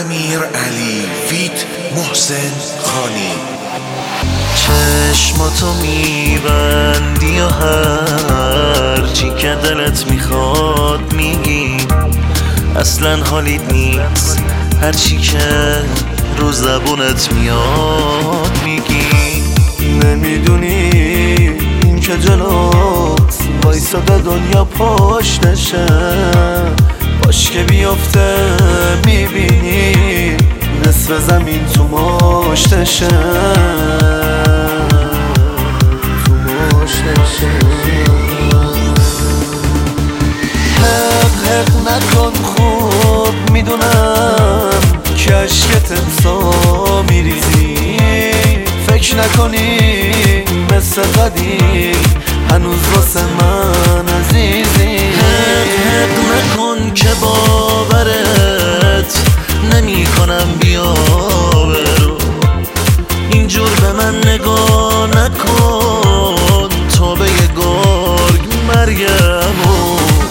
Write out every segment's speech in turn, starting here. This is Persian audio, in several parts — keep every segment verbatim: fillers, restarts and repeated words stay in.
امیر علی فیت محسن خانی. چشماتو میبندی و هر چی که دلت میخواد میگی، اصلا حالیت نیست هر چی که رو زبونت میاد میگی. نمیدونی این که جلوت وایساده دنیا پشتشه، باش که بیفته میبینی نصف زمین تو مشتشه، تو مشتشه. حق حق نکن، خوب میدونم که عشقت انسا میریزی، فکر نکنی مثل قدیم هنوز واسه من عزیزی. حق حق نکن که باورت نمی کنم بیا برو، اینجور به من نگاه نکن، تو به یه گرگ مرگم و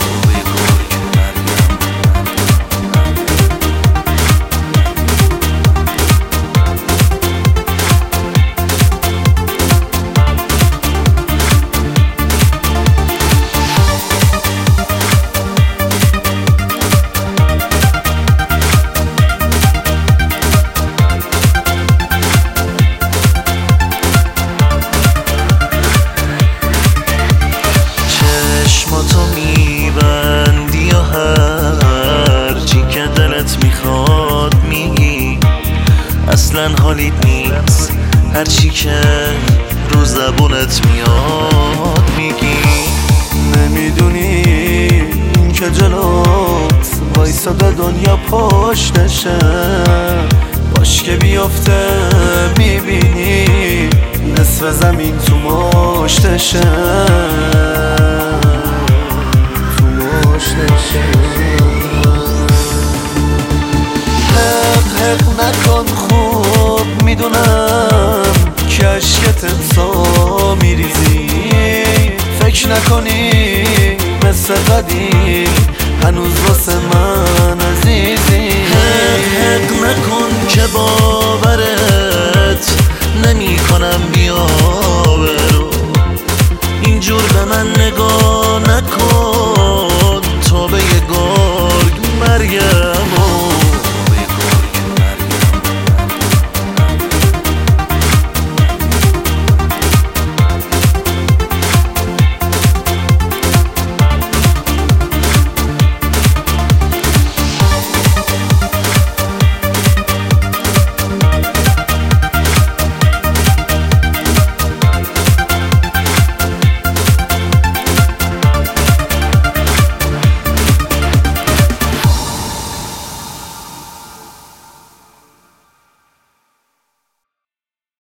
تو میبندی و هر چی که دلت میخواد میگی، اصلا حالیت نیست هر چی که رو زبونت میاد میگی. نمیدونی این که جلوت وایساده دنیا پشتشه، باش که بیفته میبینی نصف زمین تو مشتشه، حق حق نکن، خوب میدونم که عشقت انسا میریزی، فکر نکنی مثل قدیم